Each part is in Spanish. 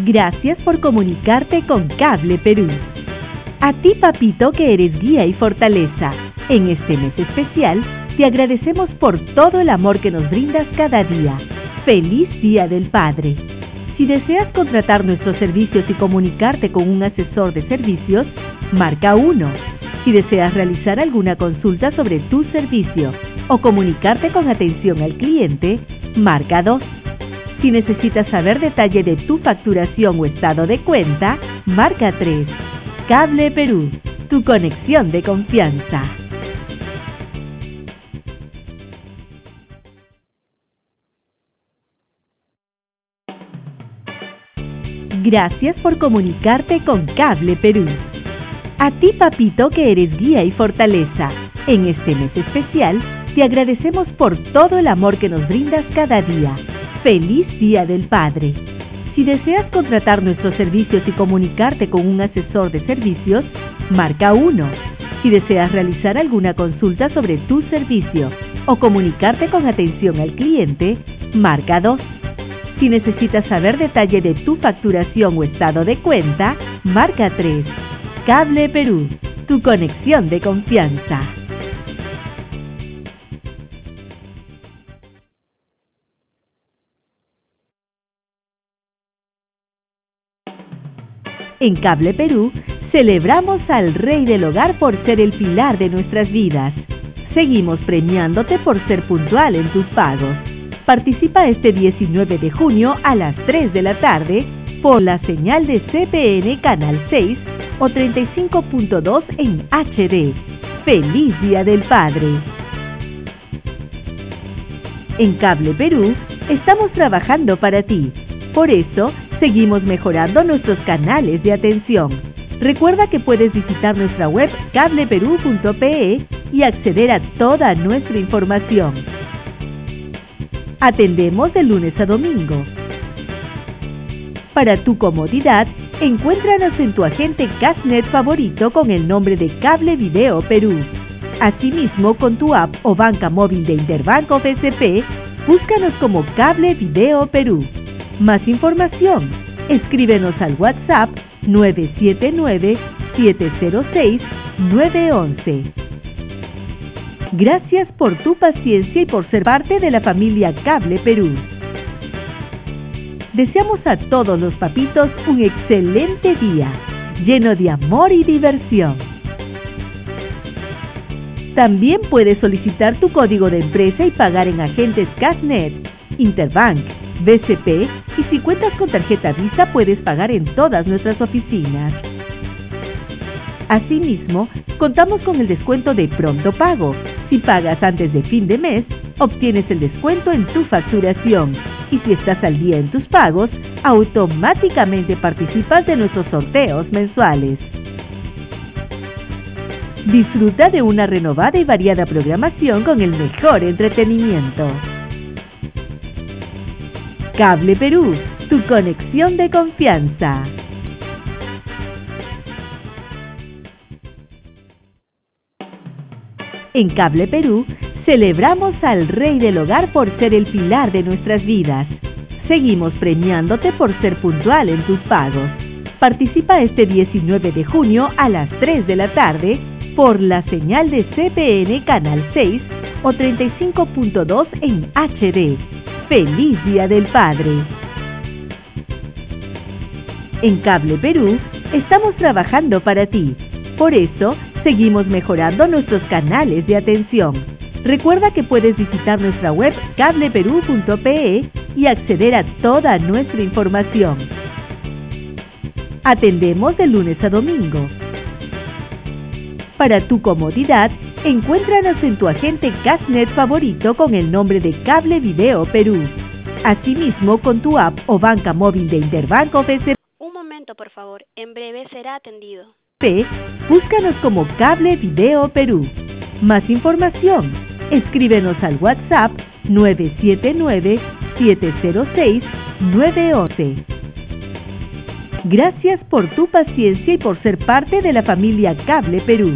Gracias por comunicarte con Cable Perú. A ti, papito, que eres guía y fortaleza, en este mes especial, te agradecemos por todo el amor que nos brindas cada día. ¡Feliz Día del Padre! Si deseas contratar nuestros servicios y comunicarte con un asesor de servicios, marca 1. Si deseas realizar alguna consulta sobre tu servicio o comunicarte con atención al cliente, marca 2. Si necesitas saber detalle de tu facturación o estado de cuenta, marca 3. Cable Perú, tu conexión de confianza. Gracias por comunicarte con Cable Perú. A ti, papito, que eres guía y fortaleza, en este mes especial, te agradecemos por todo el amor que nos brindas cada día. ¡Feliz Día del Padre! Si deseas contratar nuestros servicios y comunicarte con un asesor de servicios, marca 1. Si deseas realizar alguna consulta sobre tu servicio o comunicarte con atención al cliente, marca 2. Si necesitas saber detalle de tu facturación o estado de cuenta, marca 3. Cable Perú, tu conexión de confianza. En Cable Perú, celebramos al Rey del Hogar por ser el pilar de nuestras vidas. Seguimos premiándote por ser puntual en tus pagos. Participa este 19 de junio a las 3 de la tarde por la señal de CPN Canal 6 o 35.2 en HD. ¡Feliz Día del Padre! En Cable Perú, estamos trabajando para ti. Por eso, seguimos mejorando nuestros canales de atención. Recuerda que puedes visitar nuestra web cableperú.pe y acceder a toda nuestra información. Atendemos de lunes a domingo. Para tu comodidad, encuéntranos en tu agente Cashnet favorito con el nombre de Cable Video Perú. Asimismo, con tu app o banca móvil de Interbank o BCP, búscanos como Cable Video Perú. Más información, escríbenos al WhatsApp 979-706-911. Gracias por tu paciencia y por ser parte de la familia Cable Perú. Deseamos a todos los papitos un excelente día, lleno de amor y diversión. También puedes solicitar tu código de empresa y pagar en agentes Cashnet, Interbank, BCP, y si cuentas con tarjeta Visa puedes pagar en todas nuestras oficinas. Asimismo, contamos con el descuento de Pronto Pago. Si pagas antes de fin de mes, obtienes el descuento en tu facturación. Y si estás al día en tus pagos, automáticamente participas de nuestros sorteos mensuales. Disfruta de una renovada y variada programación con el mejor entretenimiento. Cable Perú, tu conexión de confianza. En Cable Perú, celebramos al Rey del Hogar por ser el pilar de nuestras vidas. Seguimos premiándote por ser puntual en tus pagos. Participa este 19 de junio a las 3 de la tarde por la señal de CPN Canal 6 o 35.2 en HD. ¡Feliz Día del Padre! En Cable Perú, estamos trabajando para ti. Por eso, seguimos mejorando nuestros canales de atención. Recuerda que puedes visitar nuestra web cableperú.pe y acceder a toda nuestra información. Atendemos de lunes a domingo. Para tu comodidad, encuéntranos en tu agente Cashnet favorito con el nombre de Cable Video Perú. Asimismo, con tu app o banca móvil de Interbank o BCP. Un momento, por favor. En breve será atendido. Búscanos como Cable Video Perú. Más información, escríbenos al WhatsApp 979-706-911. Gracias por tu paciencia y por ser parte de la familia Cable Perú.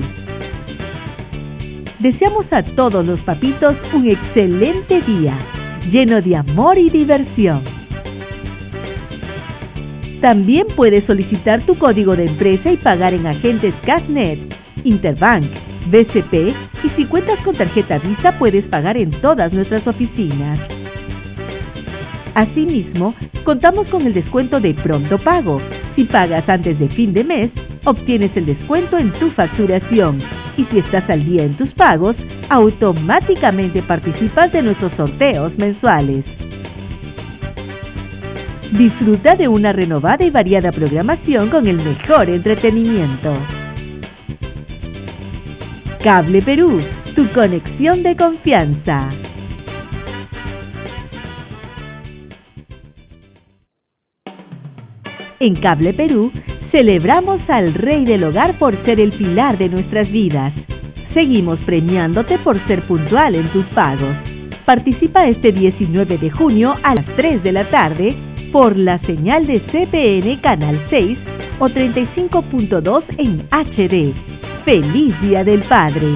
Deseamos a todos los papitos un excelente día, lleno de amor y diversión. También puedes solicitar tu código de empresa y pagar en agentes Cashnet, Interbank, BCP, y si cuentas con tarjeta Visa puedes pagar en todas nuestras oficinas. Asimismo, contamos con el descuento de Pronto Pago. Si pagas antes de fin de mes, obtienes el descuento en tu facturación. Y si estás al día en tus pagos, automáticamente participas de nuestros sorteos mensuales. Disfruta de una renovada y variada programación con el mejor entretenimiento. Cable Perú, tu conexión de confianza. En Cable Perú, celebramos al Rey del Hogar por ser el pilar de nuestras vidas. Seguimos premiándote por ser puntual en tus pagos. Participa este 19 de junio a las 3 de la tarde por la señal de CPN Canal 6 o 35.2 en HD. ¡Feliz Día del Padre!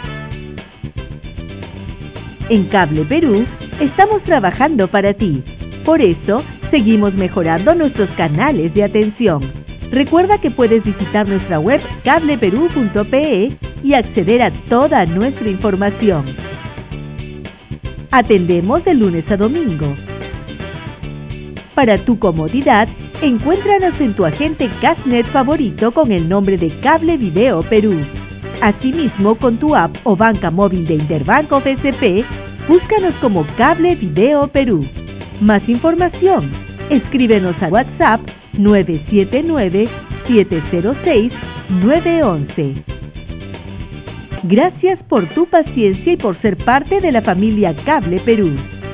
En Cable Perú, estamos trabajando para ti. Por eso, seguimos mejorando nuestros canales de atención. Recuerda que puedes visitar nuestra web cableperú.pe y acceder a toda nuestra información. Atendemos de lunes a domingo. Para tu comodidad, encuéntranos en tu agente Cashnet favorito con el nombre de Cable Video Perú. Asimismo, con tu app o banca móvil de Interbank o BCP, búscanos como Cable Video Perú. Más información, escríbenos a WhatsApp 979-706-911. Gracias por tu paciencia y por ser parte de la familia Cable Perú.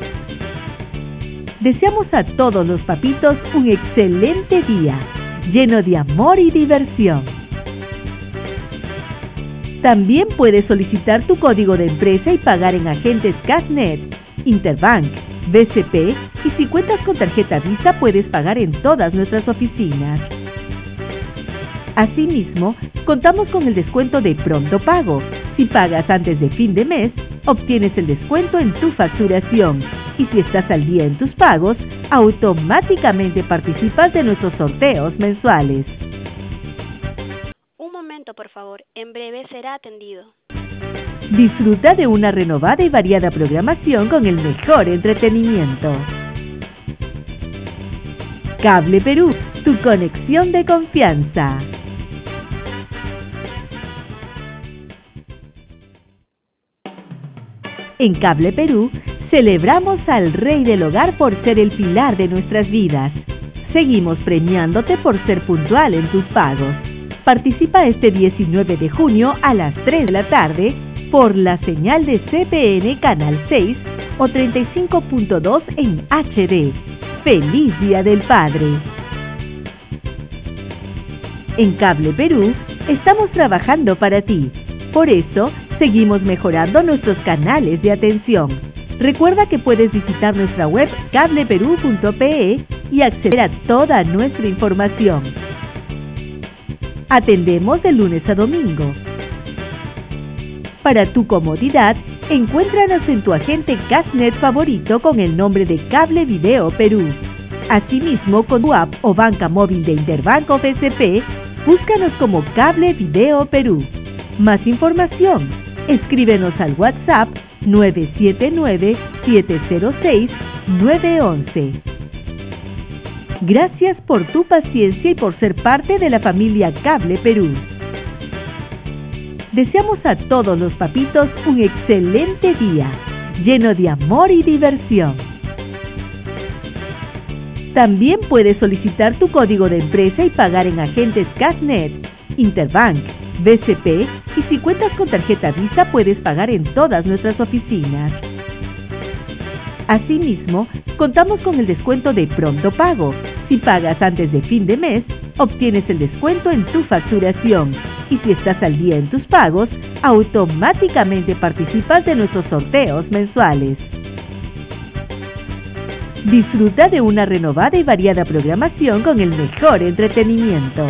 Deseamos a todos los papitos un excelente día, lleno de amor y diversión. También puedes solicitar tu código de empresa y pagar en agentes Cashnet, Interbank, BCP, y si cuentas con tarjeta Visa puedes pagar en todas nuestras oficinas. Asimismo, contamos con el descuento de Pronto Pago. Si pagas antes de fin de mes, obtienes el descuento en tu facturación. Y si estás al día en tus pagos, automáticamente participas de nuestros sorteos mensuales. Un momento, por favor. En breve será atendido. Disfruta de una renovada y variada programación con el mejor entretenimiento. Cable Perú, tu conexión de confianza. En Cable Perú, celebramos al Rey del Hogar por ser el pilar de nuestras vidas. Seguimos premiándote por ser puntual en tus pagos. Participa este 19 de junio a las 3 de la tarde por la señal de CPN Canal 6 o 35.2 en HD. ¡Feliz Día del Padre! En Cable Perú, estamos trabajando para ti. Por eso, seguimos mejorando nuestros canales de atención. Recuerda que puedes visitar nuestra web cableperú.pe y acceder a toda nuestra información. Atendemos de lunes a domingo. Para tu comodidad, encuéntranos en tu agente Cashnet favorito con el nombre de Cable Video Perú. Asimismo, con tu app o banca móvil de Interbank o BCP, búscanos como Cable Video Perú. Más información, escríbenos al WhatsApp 979-706-911. Gracias por tu paciencia y por ser parte de la familia Cable Perú. Deseamos a todos los papitos un excelente día, lleno de amor y diversión. También puedes solicitar tu código de empresa y pagar en agentes Cashnet, Interbank, BCP, y si cuentas con tarjeta Visa puedes pagar en todas nuestras oficinas. Asimismo, contamos con el descuento de Pronto Pago. Si pagas antes de fin de mes, obtienes el descuento en tu facturación. Y si estás al día en tus pagos, automáticamente participas de nuestros sorteos mensuales. Disfruta de una renovada y variada programación con el mejor entretenimiento.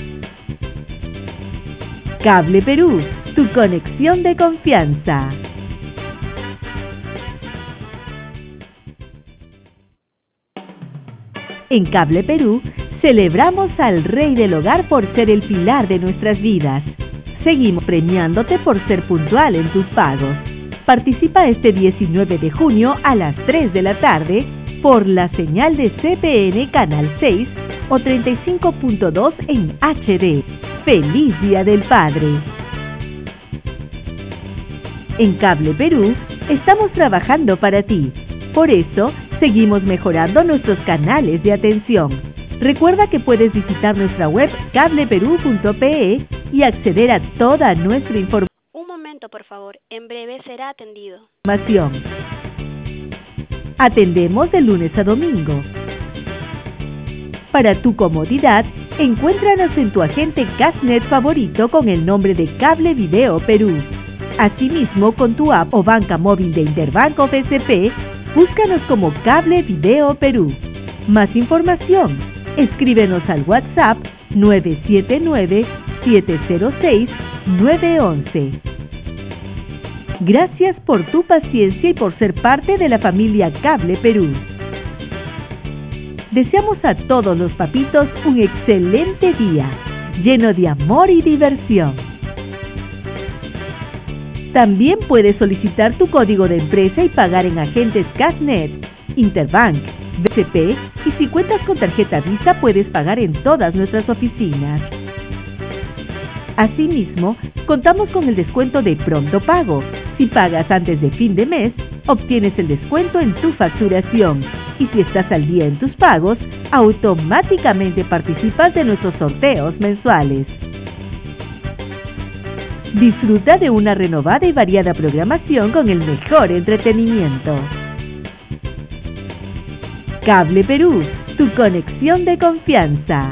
Cable Perú, tu conexión de confianza. En Cable Perú, Celebramos al Rey del Hogar por ser el pilar de nuestras vidas. Seguimos premiándote por ser puntual en tus pagos. Participa este 19 de junio a las 3 de la tarde por la señal de CPN Canal 6 o 35.2 en HD. ¡Feliz Día del Padre! En Cable Perú estamos trabajando para ti. Por eso, seguimos mejorando nuestros canales de atención. Recuerda que puedes visitar nuestra web cableperú.pe y acceder a toda nuestra información. Un momento, por favor. En breve será atendido. Atendemos de lunes a domingo. Para tu comodidad, encuéntranos en tu agente Castnet favorito con el nombre de Cable Video Perú. Asimismo, con tu app o banca móvil de Interbanco BCP, búscanos como Cable Video Perú. Más información, escríbenos al WhatsApp 979-706-911. Gracias por tu paciencia y por ser parte de la familia Cable Perú. Deseamos a todos los papitos un excelente día, lleno de amor y diversión. También puedes solicitar tu código de empresa y pagar en agentes Castnet, Interbank, BCP y si cuentas con tarjeta Visa puedes pagar en todas nuestras oficinas. Asimismo, contamos con el descuento de pronto pago. Si pagas antes de fin de mes, obtienes el descuento en tu facturación. Y si estás al día en tus pagos, automáticamente participas de nuestros sorteos mensuales. Disfruta de una renovada y variada programación con el mejor entretenimiento. Cable Perú, tu conexión de confianza.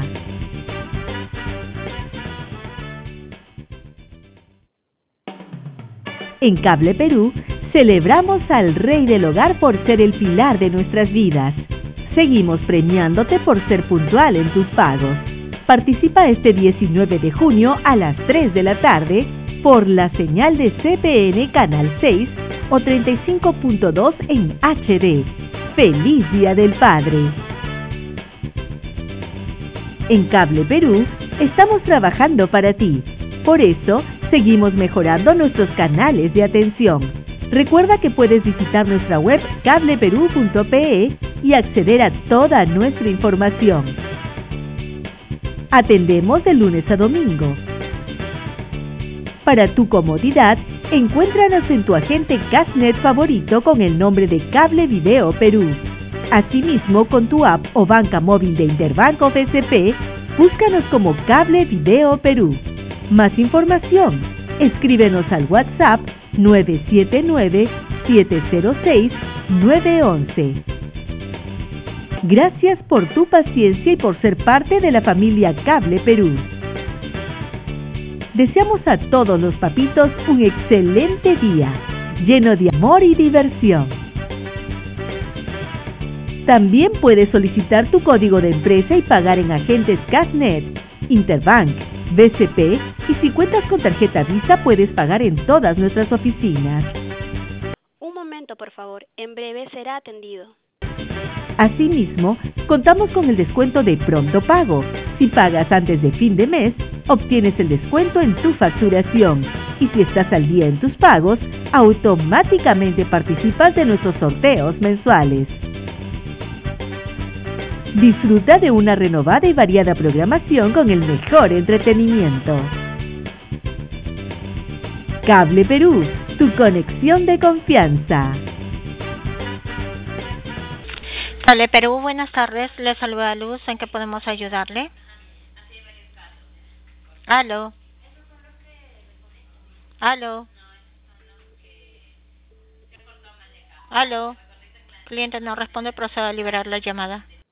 En Cable Perú, celebramos al Rey del Hogar por ser el pilar de nuestras vidas. Seguimos premiándote por ser puntual en tus pagos. Participa este 19 de junio a las 3 de la tarde por la señal de CPN Canal 6 o 35.2 en HD. ¡Feliz Día del Padre! En Cable Perú estamos trabajando para ti. Por eso, seguimos mejorando nuestros canales de atención. Recuerda que puedes visitar nuestra web cableperú.pe y acceder a toda nuestra información. Atendemos de lunes a domingo. Para tu comodidad, encuéntranos en tu agente Castnet favorito con el nombre de Cable Video Perú. Asimismo, con tu app o banca móvil de Interbanco BCP, búscanos como Cable Video Perú. Más información, escríbenos al WhatsApp 979-706-911. Gracias por tu paciencia y por ser parte de la familia Cable Perú. Deseamos a todos los papitos un excelente día, lleno de amor y diversión. También puedes solicitar tu código de empresa y pagar en agentes Castnet, Interbank, BCP y si cuentas con tarjeta Visa puedes pagar en todas nuestras oficinas. Un momento, por favor. En breve será atendido. Asimismo, contamos con el descuento de pronto pago. Si pagas antes de fin de mes, obtienes el descuento en tu facturación. Y si estás al día en tus pagos, automáticamente participas de nuestros sorteos mensuales. Disfruta de una renovada y variada programación con el mejor entretenimiento. Cable Perú, tu conexión de confianza. Cable Perú, buenas tardes. Le saluda Luz. ¿En qué podemos ayudarle? ¿Aló? ¿Aló? ¿Aló? Cliente no responde, proceda a liberar la llamada.